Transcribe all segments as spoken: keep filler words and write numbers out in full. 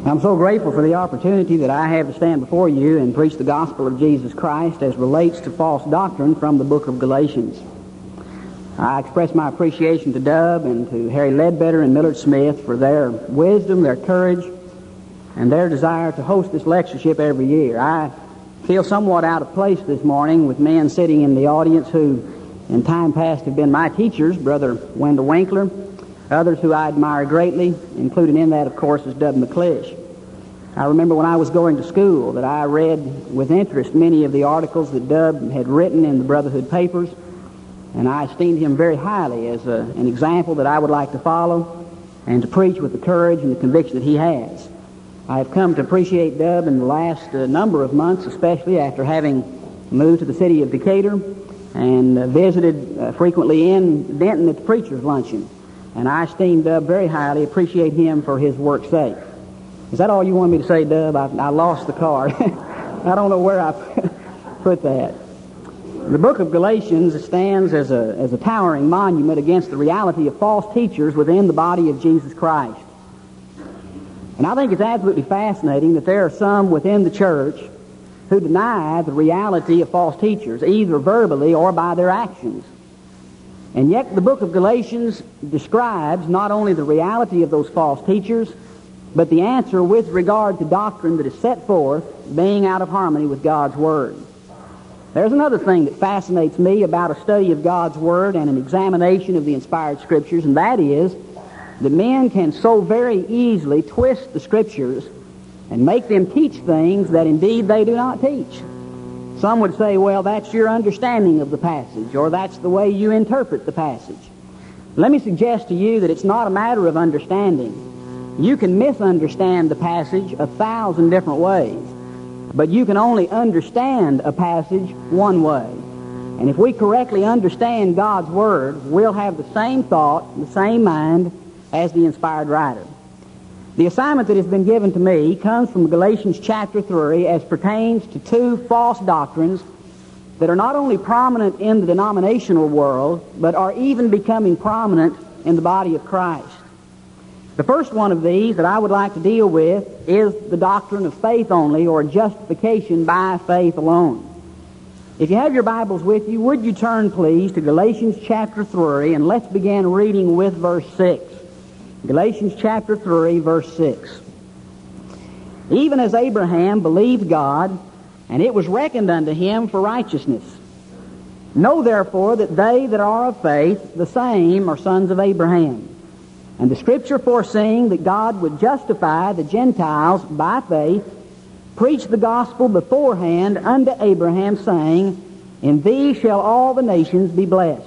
I'm so grateful for the opportunity that I have to stand before you and preach the gospel of Jesus Christ as relates to false doctrine from the book of Galatians. I express my appreciation to Dub and to Harry Ledbetter and Millard Smith for their wisdom, their courage, and their desire to host this lectureship every year. I feel somewhat out of place this morning with men sitting in the audience who in time past have been my teachers, Brother Wendell Winkler, others who I admire greatly, including in that, of course, is Dub McClish. I remember when I was going to school that I read with interest many of the articles that Dub had written in the Brotherhood papers, and I esteemed him very highly as a, an example that I would like to follow and to preach with the courage and the conviction that he has. I have come to appreciate Dub in the last uh, number of months, especially after having moved to the city of Decatur and uh, visited uh, frequently in Denton at the Preacher's Luncheon. And I esteem Dub very highly, appreciate him for his work's sake. Is that all you want me to say, Dub? I, I lost the card. I don't know where I put that. The book of Galatians stands as a, as a towering monument against the reality of false teachers within the body of Jesus Christ. And I think it's absolutely fascinating that there are some within the church who deny the reality of false teachers, either verbally or by their actions. And yet the book of Galatians describes not only the reality of those false teachers, but the answer with regard to doctrine that is set forth being out of harmony with God's Word. There's another thing that fascinates me about a study of God's Word and an examination of the inspired Scriptures, and that is that men can so very easily twist the Scriptures and make them teach things that indeed they do not teach. Some would say, well, that's your understanding of the passage, or that's the way you interpret the passage. Let me suggest to you that it's not a matter of understanding. You can misunderstand the passage a thousand different ways, but you can only understand a passage one way. And if we correctly understand God's Word, we'll have the same thought, the same mind as the inspired writer. The assignment that has been given to me comes from Galatians chapter three as pertains to two false doctrines that are not only prominent in the denominational world, but are even becoming prominent in the body of Christ. The first one of these that I would like to deal with is the doctrine of faith only, or justification by faith alone. If you have your Bibles with you, would you turn please to Galatians chapter three, and let's begin reading with verse six. Galatians chapter three, verse six. Even as Abraham believed God, and it was reckoned unto him for righteousness. Know therefore that they that are of faith, the same are sons of Abraham. And the Scripture, foreseeing that God would justify the Gentiles by faith, preached the gospel beforehand unto Abraham, saying, In thee shall all the nations be blessed.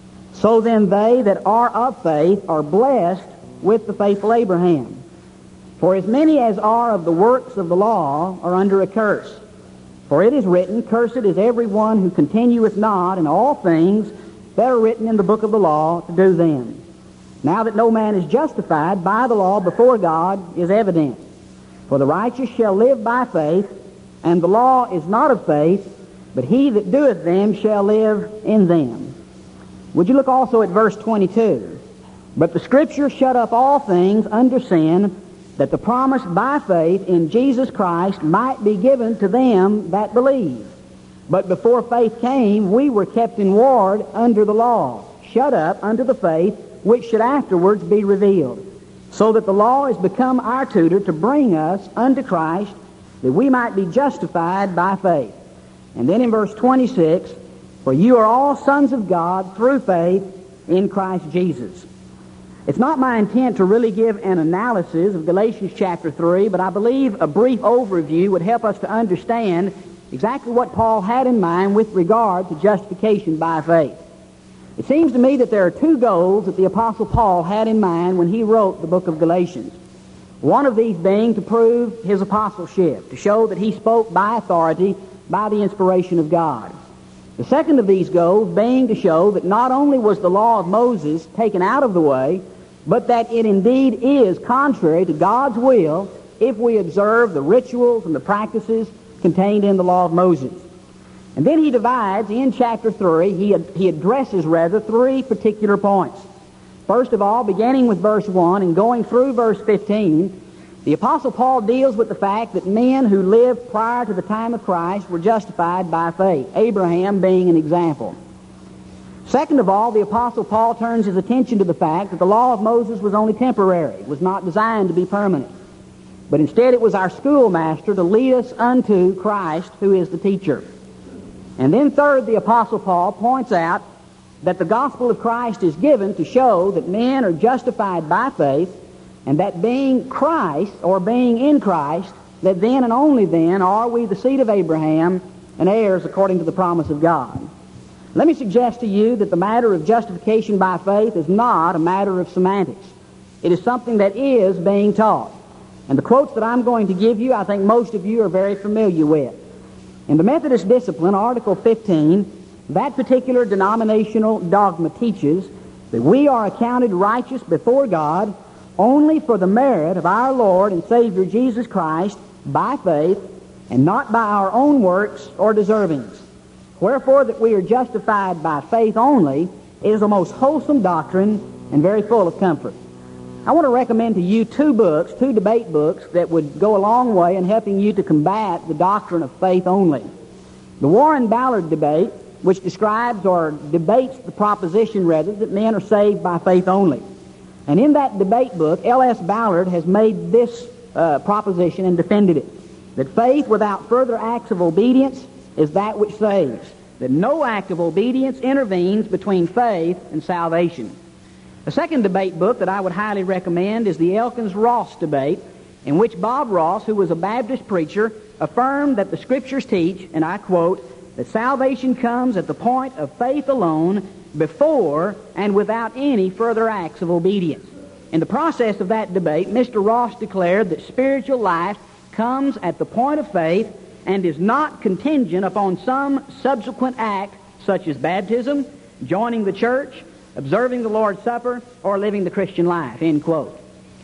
So then they that are of faith are blessed with the faithful Abraham. For as many as are of the works of the law are under a curse. For it is written, Cursed is every one who continueth not in all things that are written in the book of the law to do them. Now that no man is justified by the law before God is evident. For the righteous shall live by faith, and the law is not of faith, but he that doeth them shall live in them. Would you look also at verse twenty-two? But the Scripture shut up all things under sin, that the promise by faith in Jesus Christ might be given to them that believe. But before faith came, we were kept in ward under the law, shut up under the faith which should afterwards be revealed, so that the law is become our tutor to bring us unto Christ, that we might be justified by faith. And then in verse twenty-six, For you are all sons of God through faith in Christ Jesus. It's not my intent to really give an analysis of Galatians chapter three, but I believe a brief overview would help us to understand exactly what Paul had in mind with regard to justification by faith. It seems to me that there are two goals that the Apostle Paul had in mind when he wrote the book of Galatians. One of these being to prove his apostleship, to show that he spoke by authority, by the inspiration of God. The second of these goals being to show that not only was the law of Moses taken out of the way, but that it indeed is contrary to God's will if we observe the rituals and the practices contained in the law of Moses. And then he divides, in chapter three, he, ad- he addresses, rather, three particular points. First of all, beginning with verse one and going through verse fifteen, The Apostle Paul deals with the fact that men who lived prior to the time of Christ were justified by faith, Abraham being an example. Second of all, the Apostle Paul turns his attention to the fact that the law of Moses was only temporary, was not designed to be permanent. But instead it was our schoolmaster to lead us unto Christ, who is the teacher. And then third, the Apostle Paul points out that the gospel of Christ is given to show that men are justified by faith, and that being Christ, or being in Christ, that then and only then are we the seed of Abraham and heirs according to the promise of God. Let me suggest to you that the matter of justification by faith is not a matter of semantics. It is something that is being taught. And the quotes that I'm going to give you, I think most of you are very familiar with. In the Methodist Discipline, Article fifteen, that particular denominational dogma teaches that we are accounted righteous before God only for the merit of our Lord and Savior Jesus Christ by faith, and not by our own works or deservings. Wherefore, that we are justified by faith only is a most wholesome doctrine and very full of comfort. I want to recommend to you two books, two debate books, that would go a long way in helping you to combat the doctrine of faith only. The Warren Ballard debate, which describes or debates the proposition, rather, that men are saved by faith only. And in that debate book, L S Ballard has made this uh, proposition and defended it, that faith without further acts of obedience is that which saves, that no act of obedience intervenes between faith and salvation. The second debate book that I would highly recommend is the Elkins-Ross debate, in which Bob Ross, who was a Baptist preacher, affirmed that the Scriptures teach, and I quote, that salvation comes at the point of faith alone, before and without any further acts of obedience. In the process of that debate, Mister Ross declared that spiritual life comes at the point of faith and is not contingent upon some subsequent act, such as baptism, joining the church, observing the Lord's Supper, or living the Christian life, end quote.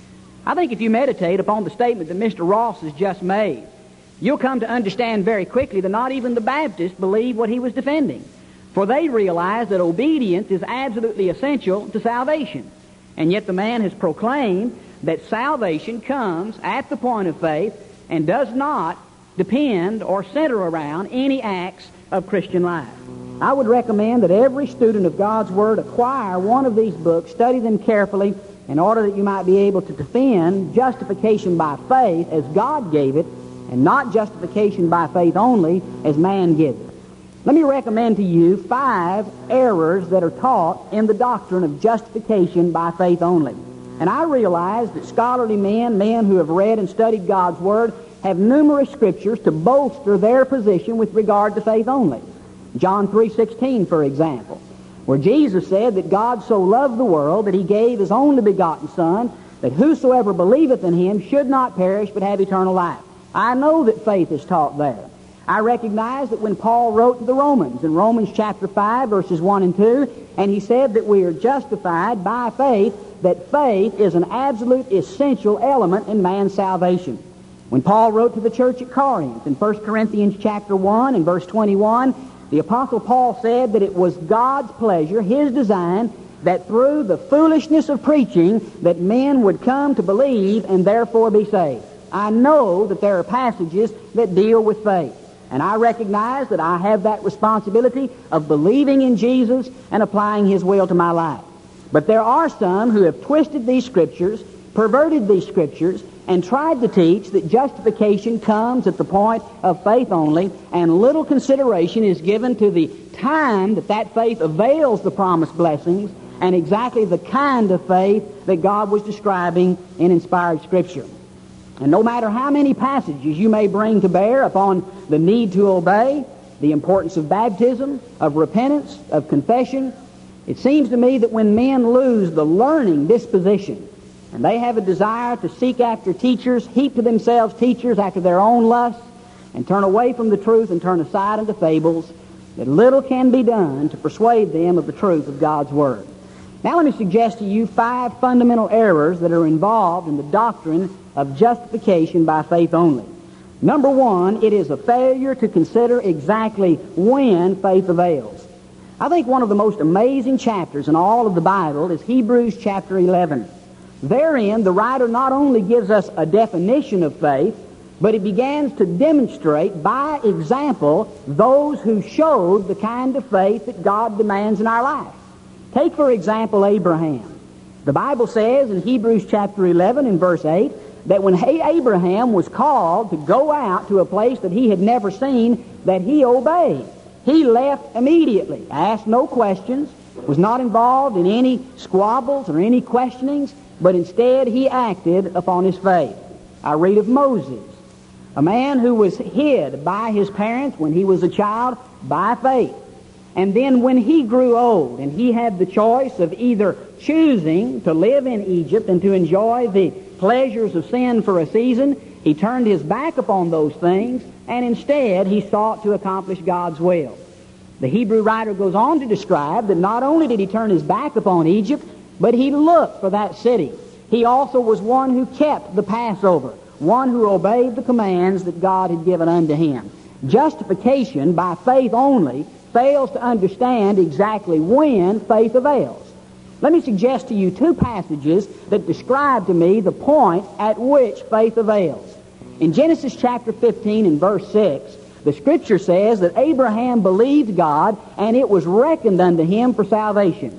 I think if you meditate upon the statement that Mister Ross has just made, you'll come to understand very quickly that not even the Baptists believe what he was defending. For they realize that obedience is absolutely essential to salvation. And yet the man has proclaimed that salvation comes at the point of faith and does not depend or center around any acts of Christian life. I would recommend that every student of God's Word acquire one of these books, study them carefully, in order that you might be able to defend justification by faith as God gave it, and not justification by faith only as man gives it. Let me recommend to you five errors that are taught in the doctrine of justification by faith only. And I realize that scholarly men, men who have read and studied God's Word, have numerous scriptures to bolster their position with regard to faith only. John three sixteen, for example, where Jesus said that God so loved the world that he gave his only begotten Son, that whosoever believeth in him should not perish but have eternal life. I know that faith is taught there. I recognize that when Paul wrote to the Romans, in Romans chapter five, verses one and two, and he said that we are justified by faith, that faith is an absolute essential element in man's salvation. When Paul wrote to the church at Corinth, in First Corinthians chapter one and verse twenty-one, the Apostle Paul said that it was God's pleasure, his design, that through the foolishness of preaching that men would come to believe and therefore be saved. I know that there are passages that deal with faith. And I recognize that I have that responsibility of believing in Jesus and applying his will to my life. But there are some who have twisted these scriptures, perverted these scriptures, and tried to teach that justification comes at the point of faith only, and little consideration is given to the time that that faith avails the promised blessings, and exactly the kind of faith that God was describing in inspired Scripture. And no matter how many passages you may bring to bear upon the need to obey, the importance of baptism, of repentance, of confession, it seems to me that when men lose the learning disposition, and they have a desire to seek after teachers, heap to themselves teachers after their own lusts, and turn away from the truth and turn aside into fables, that little can be done to persuade them of the truth of God's Word. Now let me suggest to you five fundamental errors that are involved in the doctrine of justification by faith only. Number one, it is a failure to consider exactly when faith avails. I think one of the most amazing chapters in all of the Bible is Hebrews chapter eleven. Therein, the writer not only gives us a definition of faith, but he begins to demonstrate by example those who showed the kind of faith that God demands in our life. Take, for example, Abraham. The Bible says in Hebrews chapter eleven and verse eight that when Abraham was called to go out to a place that he had never seen, that he obeyed. He left immediately, asked no questions, was not involved in any squabbles or any questionings, but instead he acted upon his faith. I read of Moses, a man who was hid by his parents when he was a child by faith. And then when he grew old and he had the choice of either choosing to live in Egypt and to enjoy the pleasures of sin for a season, he turned his back upon those things and instead he sought to accomplish God's will. The Hebrew writer goes on to describe that not only did he turn his back upon Egypt, but he looked for that city. He also was one who kept the Passover, one who obeyed the commands that God had given unto him. Justification by faith only fails to understand exactly when faith avails. Let me suggest to you two passages that describe to me the point at which faith avails. In Genesis chapter fifteen and verse six, the Scripture says that Abraham believed God, and it was reckoned unto him for salvation.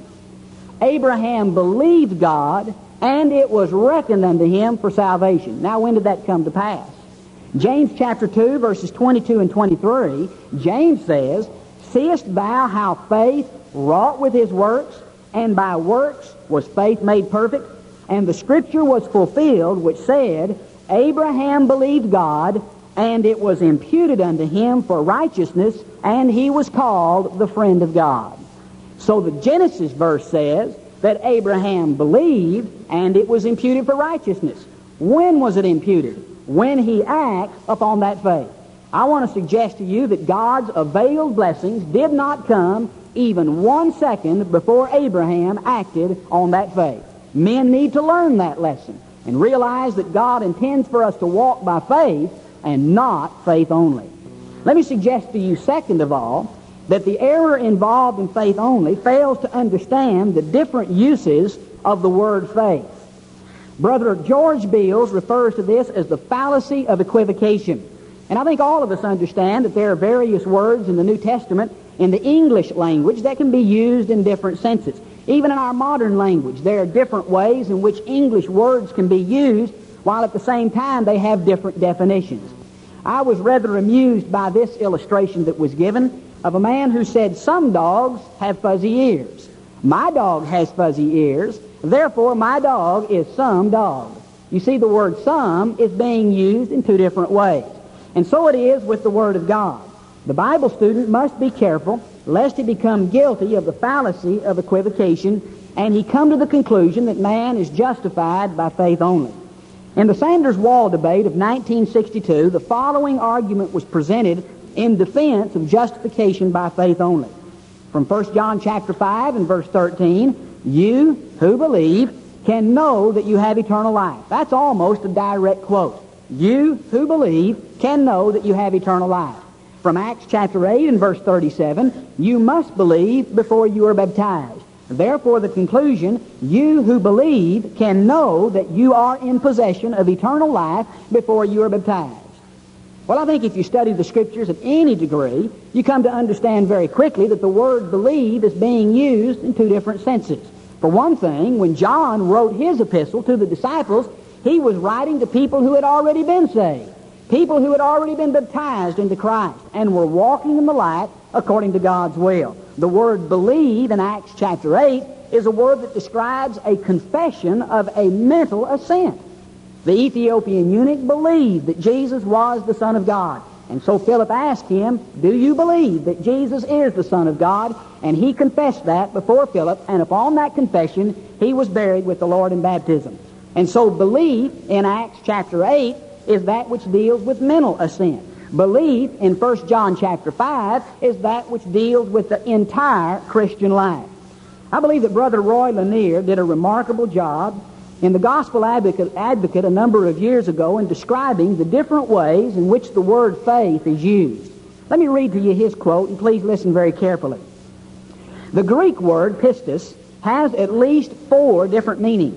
Abraham believed God, and it was reckoned unto him for salvation. Now, when did that come to pass? James chapter two, verses twenty-two and twenty-three, James says, "Seest thou how faith wrought with his works, and by works was faith made perfect? And the Scripture was fulfilled, which said, Abraham believed God, and it was imputed unto him for righteousness, and he was called the friend of God." So the Genesis verse says that Abraham believed, and it was imputed for righteousness. When was it imputed? When he acts upon that faith. I want to suggest to you that God's availed blessings did not come even one second before Abraham acted on that faith. Men need to learn that lesson and realize that God intends for us to walk by faith and not faith only. Let me suggest to you, second of all, that the error involved in faith only fails to understand the different uses of the word faith. Brother George Beals refers to this as the fallacy of equivocation. And I think all of us understand that there are various words in the New Testament in the English language that can be used in different senses. Even in our modern language, there are different ways in which English words can be used, while at the same time they have different definitions. I was rather amused by this illustration that was given of a man who said, "Some dogs have fuzzy ears. My dog has fuzzy ears, therefore my dog is some dog." You see, the word "some" is being used in two different ways. And so it is with the Word of God. The Bible student must be careful lest he become guilty of the fallacy of equivocation and he come to the conclusion that man is justified by faith only. In the Sanders-Wall debate of nineteen sixty-two, the following argument was presented in defense of justification by faith only. From First John chapter five and verse thirteen, "You who believe can know that you have eternal life." That's almost a direct quote. You who believe can know that you have eternal life. From Acts chapter eight and verse thirty-seven, "You must believe before you are baptized." Therefore, the conclusion, you who believe can know that you are in possession of eternal life before you are baptized. Well, I think if you study the Scriptures at any degree, you come to understand very quickly that the word believe is being used in two different senses. For one thing, when John wrote his epistle to the disciples, he was writing to people who had already been saved, people who had already been baptized into Christ and were walking in the light according to God's will. The word believe in Acts chapter eight is a word that describes a confession of a mental assent. The Ethiopian eunuch believed that Jesus was the Son of God. And so Philip asked him, "Do you believe that Jesus is the Son of God?" And he confessed that before Philip, and upon that confession, he was buried with the Lord in baptism. And so belief in Acts chapter eight is that which deals with mental assent. Belief in First John chapter five is that which deals with the entire Christian life. I believe that Brother Roy Lanier did a remarkable job in the Gospel Advocate, Advocate a number of years ago in describing the different ways in which the word faith is used. Let me read to you his quote, and please listen very carefully. "The Greek word pistis has at least four different meanings.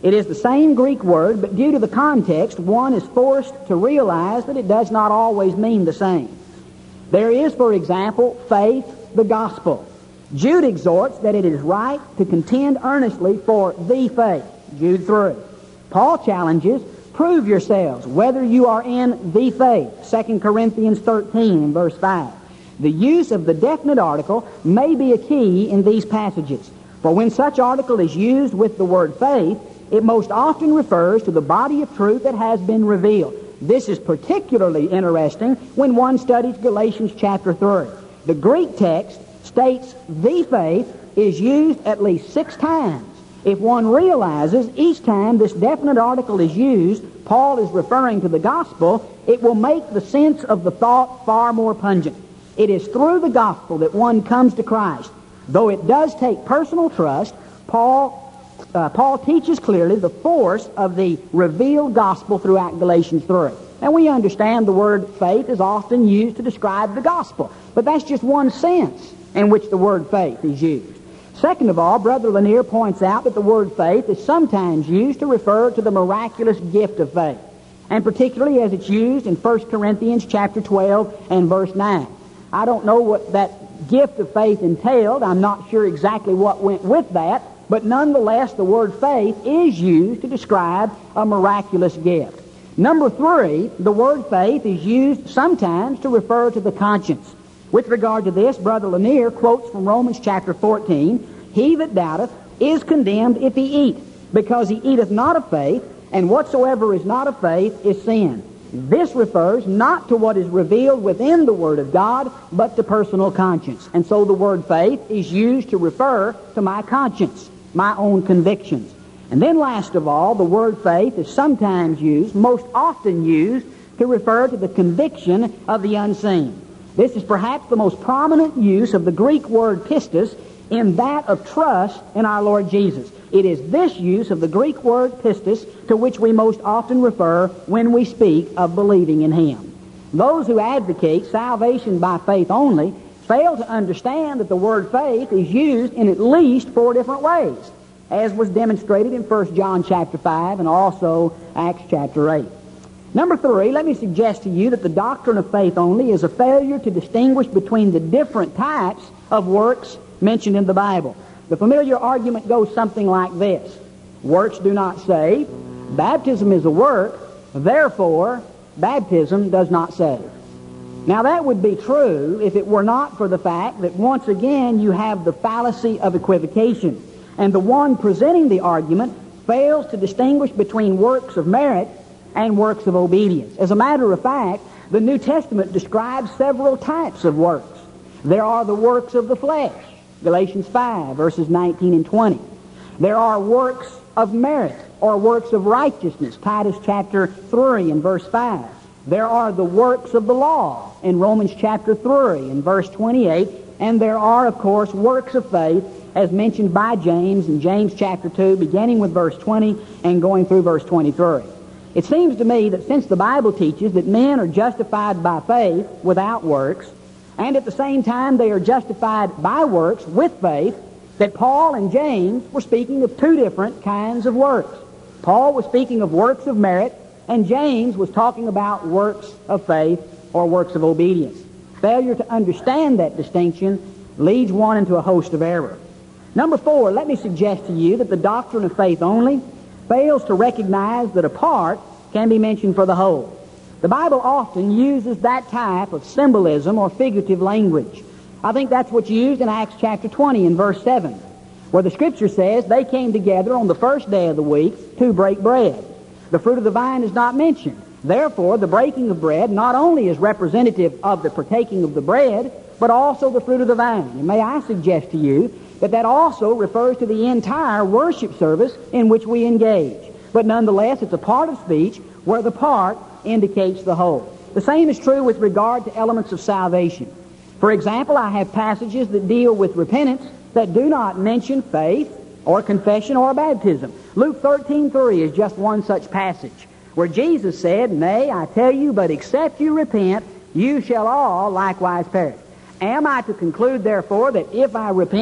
It is the same Greek word, but due to the context, one is forced to realize that it does not always mean the same. There is, for example, faith, the gospel. Jude exhorts that it is right to contend earnestly for the faith. Jude three. Paul challenges, prove yourselves whether you are in the faith. Second Corinthians thirteen and verse five. The use of the definite article may be a key in these passages. For when such article is used with the word faith, it most often refers to the body of truth that has been revealed. This is particularly interesting when one studies Galatians chapter three. The Greek text states the faith is used at least six times. If one realizes each time this definite article is used, Paul is referring to the gospel, it will make the sense of the thought far more pungent. It is through the gospel that one comes to Christ. Though it does take personal trust, Paul Uh, Paul teaches clearly the force of the revealed gospel throughout Galatians three. And we understand the word faith is often used to describe the gospel. But that's just one sense in which the word faith is used. Second of all, Brother Lanier points out that the word faith is sometimes used to refer to the miraculous gift of faith, and particularly as it's used in First Corinthians chapter twelve and verse nine. I don't know what that gift of faith entailed. I'm not sure exactly what went with that. But nonetheless, the word faith is used to describe a miraculous gift. Number three, the word faith is used sometimes to refer to the conscience. With regard to this, Brother Lanier quotes from Romans chapter fourteen, He that doubteth is condemned if he eat, because he eateth not of faith, and whatsoever is not of faith is sin. This refers not to what is revealed within the Word of God, but to personal conscience. And so the word faith is used to refer to my conscience, my own convictions. And then last of all, the word faith is sometimes used, most often used, to refer to the conviction of the unseen. This is perhaps the most prominent use of the Greek word pistis in that of trust in our Lord Jesus. It is this use of the Greek word pistis to which we most often refer when we speak of believing in Him. Those who advocate salvation by faith only fail to understand that the word faith is used in at least four different ways, as was demonstrated in First John chapter five and also Acts chapter eight. Number three, let me suggest to you that the doctrine of faith only is a failure to distinguish between the different types of works mentioned in the Bible. The familiar argument goes something like this: works do not save, baptism is a work, therefore baptism does not save. Now that would be true if it were not for the fact that once again you have the fallacy of equivocation, and the one presenting the argument fails to distinguish between works of merit and works of obedience. As a matter of fact, the New Testament describes several types of works. There are the works of the flesh, Galatians five, verses nineteen and twenty. There are works of merit, or works of righteousness, Titus chapter three and verse five. There are the works of the law in Romans chapter three and verse twenty-eight. And there are, of course, works of faith as mentioned by James in James chapter two, beginning with verse twenty and going through verse twenty-three. It seems to me that since the Bible teaches that men are justified by faith without works, and at the same time they are justified by works with faith, that Paul and James were speaking of two different kinds of works. Paul was speaking of works of merit, and James was talking about works of faith or works of obedience. Failure to understand that distinction leads one into a host of error. Number four, let me suggest to you that the doctrine of faith only fails to recognize that a part can be mentioned for the whole. The Bible often uses that type of symbolism or figurative language. I think that's what's used in Acts chapter twenty and verse seven, where the Scripture says they came together on the first day of the week to break bread. The fruit of the vine is not mentioned. Therefore, the breaking of bread not only is representative of the partaking of the bread, but also the fruit of the vine. And may I suggest to you that that also refers to the entire worship service in which we engage. But nonetheless, it's a part of speech where the part indicates the whole. The same is true with regard to elements of salvation. For example, I have passages that deal with repentance that do not mention faith or confession or baptism. Luke thirteen three is just one such passage, where Jesus said, "Nay, I tell you, but except you repent, you shall all likewise perish." Am I to conclude, therefore, that if I repent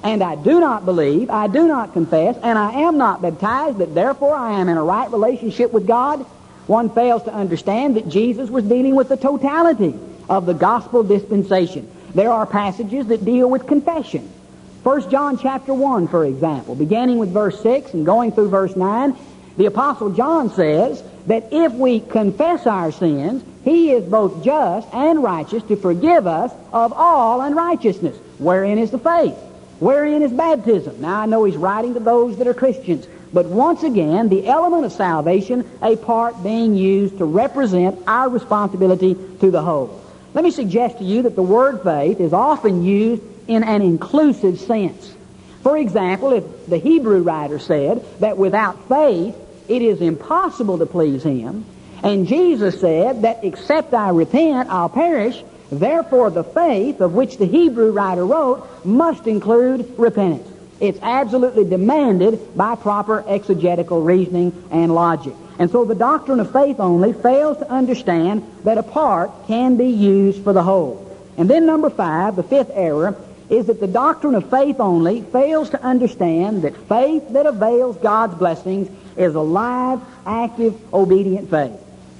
and I do not believe, I do not confess, and I am not baptized, that therefore I am in a right relationship with God, one fails to understand that Jesus was dealing with the totality of the gospel dispensation. There are passages that deal with confession. First John chapter one, for example, beginning with verse six and going through verse nine, the Apostle John says that if we confess our sins, He is both just and righteous to forgive us of all unrighteousness. Wherein is the faith? Wherein is baptism? Now, I know he's writing to those that are Christians, but once again, the element of salvation, a part being used to represent our responsibility to the whole. Let me suggest to you that the word faith is often used in an inclusive sense. For example, if the Hebrew writer said that without faith it is impossible to please Him, and Jesus said that except I repent, I'll perish, therefore the faith of which the Hebrew writer wrote must include repentance. It's absolutely demanded by proper exegetical reasoning and logic. And so the doctrine of faith only fails to understand that a part can be used for the whole. And then number five, the fifth error, is that the doctrine of faith only fails to understand that faith that avails God's blessings is a live, active, obedient faith.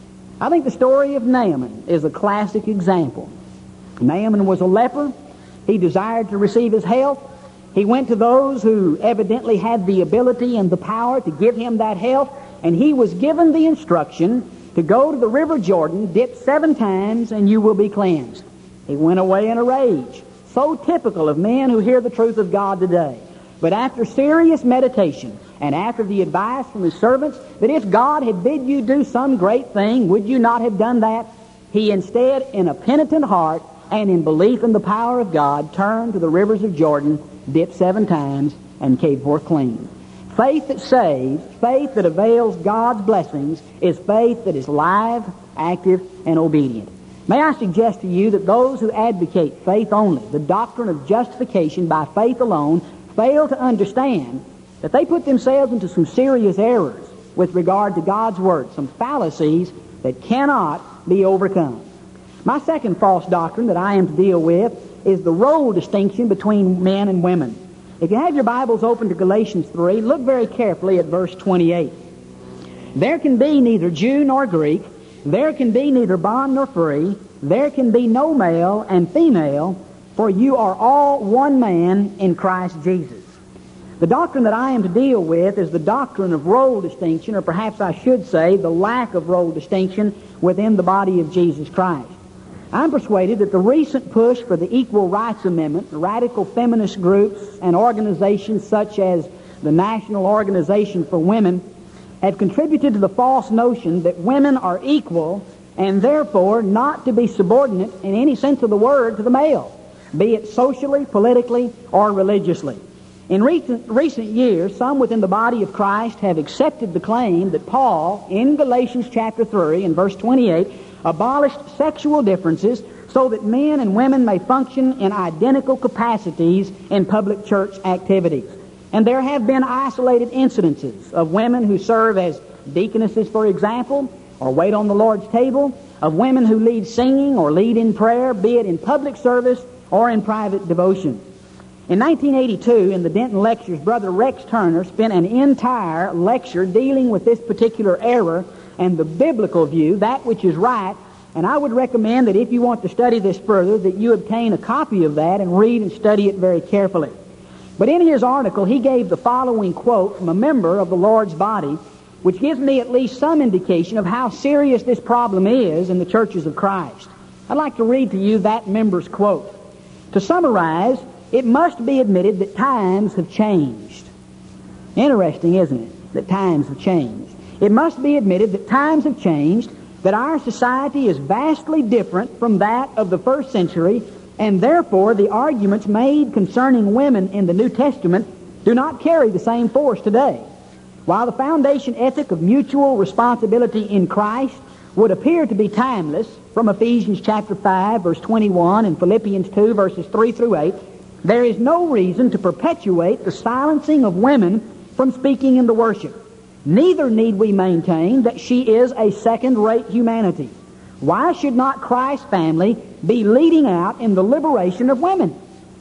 I think the story of Naaman is a classic example. Naaman was a leper. He desired to receive his health. He went to those who evidently had the ability and the power to give him that health, and he was given the instruction to go to the river Jordan, dip seven times, and you will be cleansed. He went away in a rage. So typical of men who hear the truth of God today. But after serious meditation, and after the advice from his servants that if God had bid you do some great thing, would you not have done that? He instead, in a penitent heart and in belief in the power of God, turned to the rivers of Jordan, dipped seven times, and came forth clean. Faith that saves, faith that avails God's blessings, is faith that is live, active, and obedient. May I suggest to you that those who advocate faith only, the doctrine of justification by faith alone, fail to understand that they put themselves into some serious errors with regard to God's Word, some fallacies that cannot be overcome. My second false doctrine that I am to deal with is the role distinction between men and women. If you have your Bibles open to Galatians three, look very carefully at verse twenty-eight. There can be neither Jew nor Greek, there can be neither bond nor free, there can be no male and female, for you are all one man in Christ Jesus. The doctrine that I am to deal with is the doctrine of role distinction, or perhaps I should say the lack of role distinction within the body of Jesus Christ. I'm persuaded that the recent push for the Equal Rights Amendment, the radical feminist groups and organizations such as the National Organization for Women, have contributed to the false notion that women are equal and therefore not to be subordinate in any sense of the word to the male, be it socially, politically, or religiously. In recent, recent years, some within the body of Christ have accepted the claim that Paul, in Galatians chapter three and verse twenty-eight, abolished sexual differences so that men and women may function in identical capacities in public church activities. And there have been isolated incidences of women who serve as deaconesses, for example, or wait on the Lord's table, of women who lead singing or lead in prayer, be it in public service or in private devotion. In nineteen eighty-two, in the Denton Lectures, Brother Rex Turner spent an entire lecture dealing with this particular error and the biblical view, that which is right. And I would recommend that if you want to study this further, that you obtain a copy of that and read and study it very carefully. But in his article, he gave the following quote from a member of the Lord's body, which gives me at least some indication of how serious this problem is in the churches of Christ. I'd like to read to you that member's quote. To summarize, it must be admitted that times have changed. Interesting, isn't it, that times have changed? It must be admitted that times have changed, that our society is vastly different from that of the first century, and therefore the arguments made concerning women in the New Testament do not carry the same force today. While the foundation ethic of mutual responsibility in Christ would appear to be timeless from Ephesians chapter five, verse twenty-one, and Philippians two, verses three through eight, there is no reason to perpetuate the silencing of women from speaking in the worship. Neither need we maintain that she is a second-rate humanity. Why should not Christ's family be leading out in the liberation of women?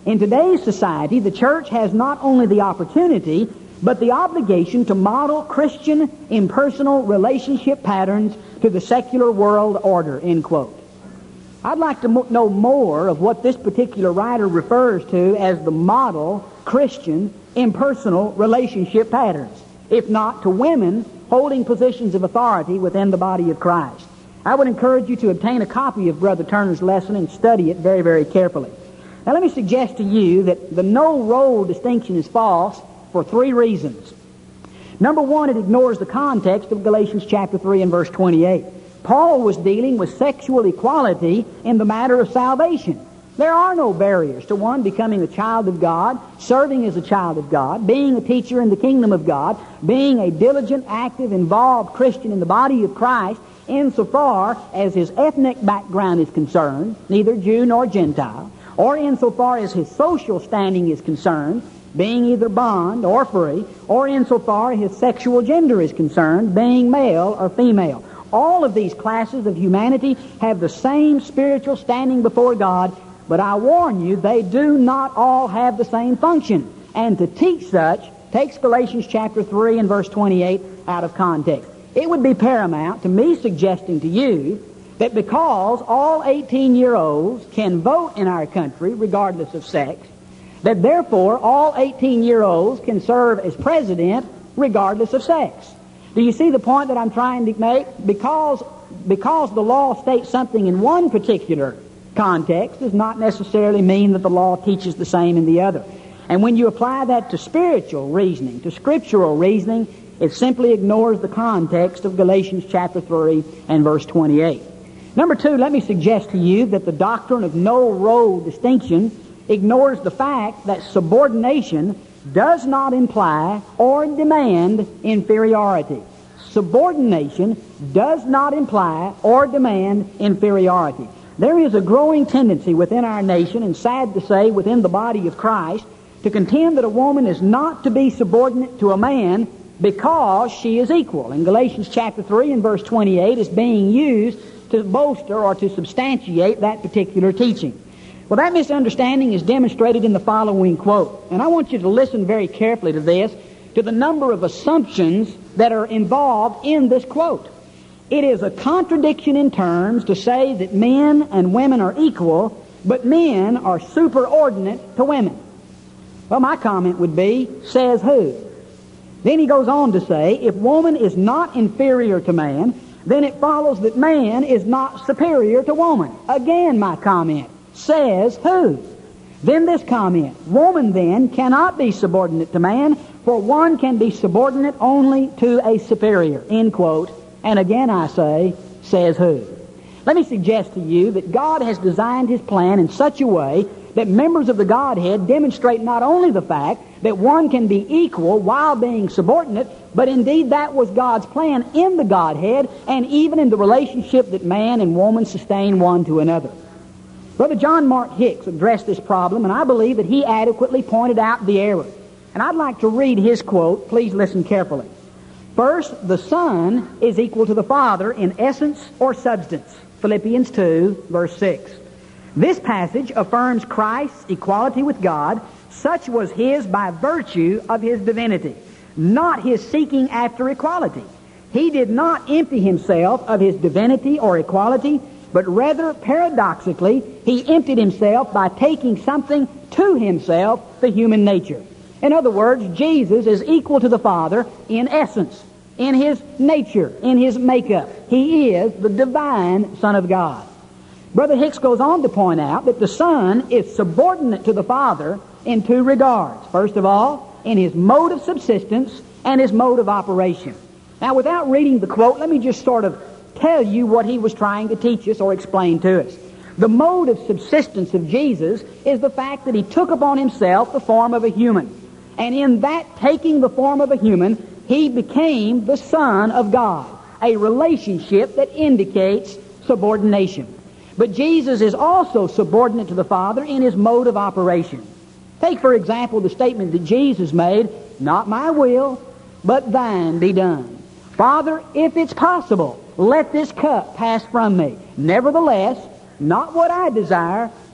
In today's society, the church has not only the opportunity, but the obligation to model Christian impersonal relationship patterns to the secular world order, end quote. I'd like to mo- know more of what this particular writer refers to as the model Christian impersonal relationship patterns, if not to women holding positions of authority within the body of Christ. I would encourage you to obtain a copy of Brother Turner's lesson and study it very, very carefully. Now let me suggest to you that the no-role distinction is false for three reasons. Number one, it ignores the context of Galatians chapter three and verse twenty-eight. Paul was dealing with sexual equality in the matter of salvation. There are no barriers to one becoming a child of God, serving as a child of God, being a teacher in the kingdom of God, being a diligent, active, involved Christian in the body of Christ, insofar as his ethnic background is concerned, neither Jew nor Gentile, or insofar as his social standing is concerned, being either bond or free, or insofar as his sexual gender is concerned, being male or female. All of these classes of humanity have the same spiritual standing before God, but I warn you, they do not all have the same function. And to teach such takes Galatians chapter three and verse twenty-eight out of context. It would be paramount to me suggesting to you that because all eighteen-year-olds can vote in our country regardless of sex, that therefore all eighteen-year-olds can serve as president regardless of sex. Do you see the point that I'm trying to make? Because, because the law states something in one particular context does not necessarily mean that the law teaches the same in the other. And when you apply that to spiritual reasoning, to scriptural reasoning, it simply ignores the context of Galatians chapter three and verse twenty-eight. Number two, let me suggest to you that the doctrine of no role distinction ignores the fact that subordination does not imply or demand inferiority. Subordination does not imply or demand inferiority. There is a growing tendency within our nation, and sad to say, within the body of Christ, to contend that a woman is not to be subordinate to a man because she is equal. And Galatians chapter three and verse twenty-eight is being used to bolster or to substantiate that particular teaching. Well, that misunderstanding is demonstrated in the following quote. And I want you to listen very carefully to this, to the number of assumptions that are involved in this quote. It is a contradiction in terms to say that men and women are equal, but men are superordinate to women. Well, my comment would be, says who? Then he goes on to say, if woman is not inferior to man, then it follows that man is not superior to woman. Again, my comment, says who? Then this comment, woman then cannot be subordinate to man, for one can be subordinate only to a superior, end quote. And again I say, says who? Let me suggest to you that God has designed His plan in such a way that members of the Godhead demonstrate not only the fact that one can be equal while being subordinate, but indeed that was God's plan in the Godhead and even in the relationship that man and woman sustain one to another. Brother John Mark Hicks addressed this problem, and I believe that he adequately pointed out the error. And I'd like to read his quote. Please listen carefully. First, the Son is equal to the Father in essence or substance. Philippians two, verse six. This passage affirms Christ's equality with God. Such was His by virtue of His divinity, not His seeking after equality. He did not empty Himself of His divinity or equality, but rather, paradoxically, He emptied Himself by taking something to Himself, the human nature. In other words, Jesus is equal to the Father in essence, in His nature, in His makeup. He is the divine Son of God. Brother Hicks goes on to point out that the Son is subordinate to the Father in two regards. First of all, in His mode of subsistence and His mode of operation. Now, without reading the quote, let me just sort of tell you what he was trying to teach us or explain to us. The mode of subsistence of Jesus is the fact that He took upon Himself the form of a human. And in that taking the form of a human, He became the Son of God, a relationship that indicates subordination. But Jesus is also subordinate to the Father in His mode of operation. Take, for example, the statement that Jesus made, not my will, but thine be done. Father, if it's possible, let this cup pass from me. Nevertheless, not what I desire,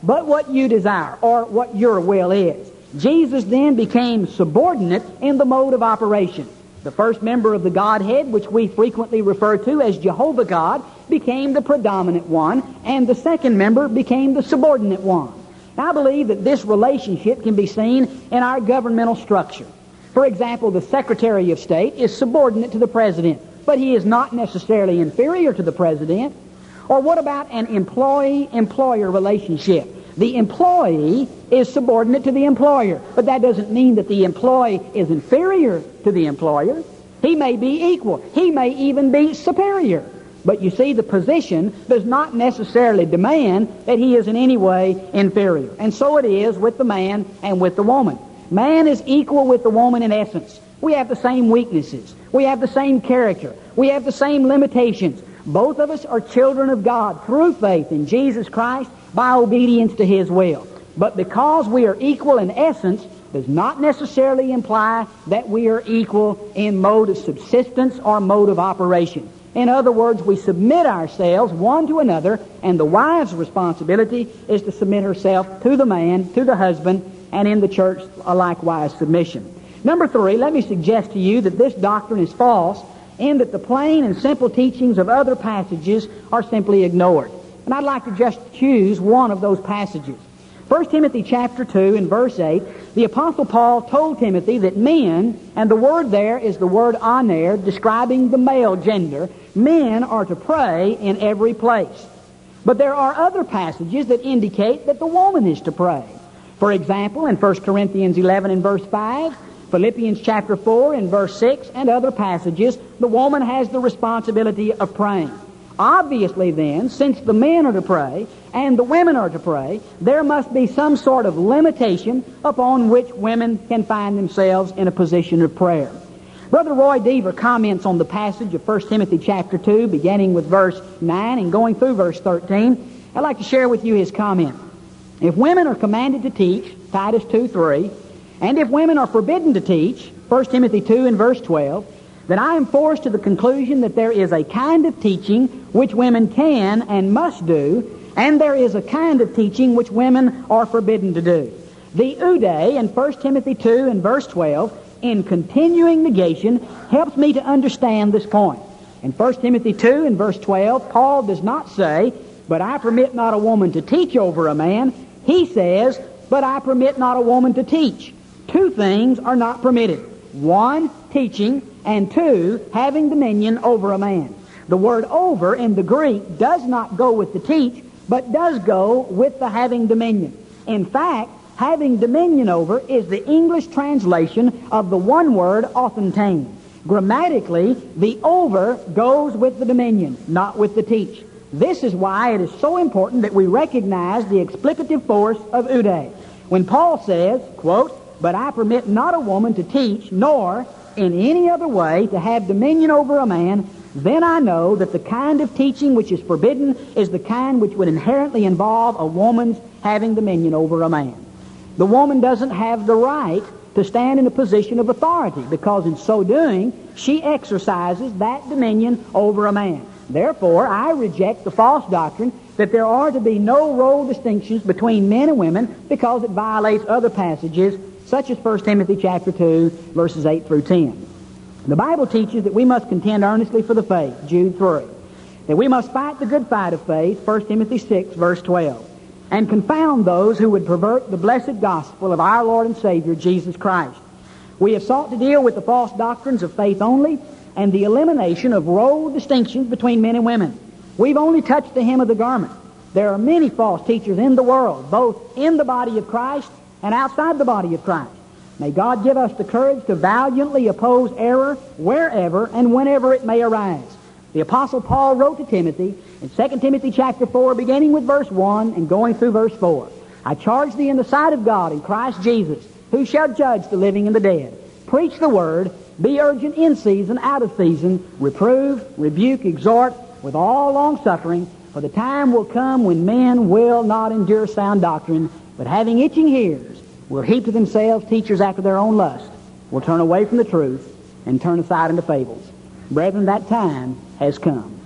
but what you desire, or what your will is. Jesus then became subordinate in the mode of operation. The first member of the Godhead, which we frequently refer to as Jehovah God, became the predominant one, and the second member became the subordinate one. I believe that this relationship can be seen in our governmental structure. For example, the Secretary of State is subordinate to the President, but he is not necessarily inferior to the President. Or what about an employee-employer relationship? The employee is subordinate to the employer, but that doesn't mean that the employee is inferior to the employer. He may be equal. He may even be superior. But you see, the position does not necessarily demand that he is in any way inferior. And so it is with the man and with the woman. Man is equal with the woman in essence. We have the same weaknesses. We have the same character. We have the same limitations. Both of us are children of God through faith in Jesus Christ by obedience to His will. But because we are equal in essence does not necessarily imply that we are equal in mode of subsistence or mode of operation. In other words, we submit ourselves one to another, and the wife's responsibility is to submit herself to the man, to the husband, and in the church a likewise submission. Number three, let me suggest to you that this doctrine is false in that the plain and simple teachings of other passages are simply ignored. And I'd like to just choose one of those passages. First Timothy chapter two and verse eight, the Apostle Paul told Timothy that men, and the word there is the word aner, describing the male gender, men are to pray in every place. But there are other passages that indicate that the woman is to pray. For example, in First Corinthians eleven and verse five, Philippians chapter four and verse six, and other passages, the woman has the responsibility of praying. Obviously then, since the men are to pray and the women are to pray, there must be some sort of limitation upon which women can find themselves in a position of prayer. Brother Roy Deaver comments on the passage of First Timothy chapter two, beginning with verse nine and going through verse thirteen. I'd like to share with you his comment. If women are commanded to teach, Titus two three, and if women are forbidden to teach, First Timothy two and verse twelve, then I am forced to the conclusion that there is a kind of teaching which women can and must do, and there is a kind of teaching which women are forbidden to do. The oude in First Timothy two and verse twelve, in continuing negation, helps me to understand this point. In First Timothy two and verse twelve, Paul does not say, but I permit not a woman to teach over a man. He says, but I permit not a woman to teach. Two things are not permitted. One, teaching, and two, having dominion over a man. The word over in the Greek does not go with the teach, but does go with the having dominion. In fact, having dominion over is the English translation of the one word authentane. Grammatically, the over goes with the dominion, not with the teach. This is why it is so important that we recognize the explicative force of oude. When Paul says, quote, but I permit not a woman to teach, nor in any other way to have dominion over a man, then I know that the kind of teaching which is forbidden is the kind which would inherently involve a woman's having dominion over a man. The woman doesn't have the right to stand in a position of authority, because in so doing, she exercises that dominion over a man. Therefore, I reject the false doctrine that there are to be no role distinctions between men and women, because it violates other passages such as First Timothy chapter two, verses eight through ten. The Bible teaches that we must contend earnestly for the faith, Jude three. That we must fight the good fight of faith, First Timothy six, verse twelve. And confound those who would pervert the blessed gospel of our Lord and Savior, Jesus Christ. We have sought to deal with the false doctrines of faith only and the elimination of role distinctions between men and women. We've only touched the hem of the garment. There are many false teachers in the world, both in the body of Christ and outside the body of Christ. May God give us the courage to valiantly oppose error wherever and whenever it may arise. The Apostle Paul wrote to Timothy in Second Timothy chapter four, beginning with verse one and going through verse four. I charge thee in the sight of God in Christ Jesus, who shall judge the living and the dead. Preach the word, be urgent in season, out of season, reprove, rebuke, exhort, with all longsuffering, for the time will come when men will not endure sound doctrine, but having itching ears, will heap to themselves teachers after their own lust, will turn away from the truth, and turn aside into fables. Brethren, that time has come.